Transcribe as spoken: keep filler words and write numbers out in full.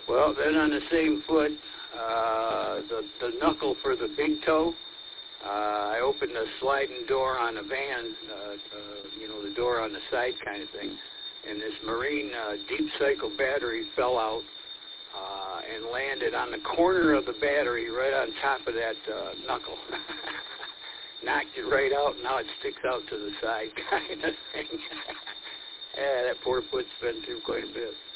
Well, then on the same foot, uh, the, the knuckle for the big toe, uh, I opened a sliding door on a van, uh, uh, you know, the door on the side kind of thing, and this marine uh, deep cycle battery fell out uh, and landed on the corner of the battery right on top of that uh, knuckle. Knocked it right out, and now it sticks out to the side kind of thing. Yeah, that poor foot's been through quite a bit.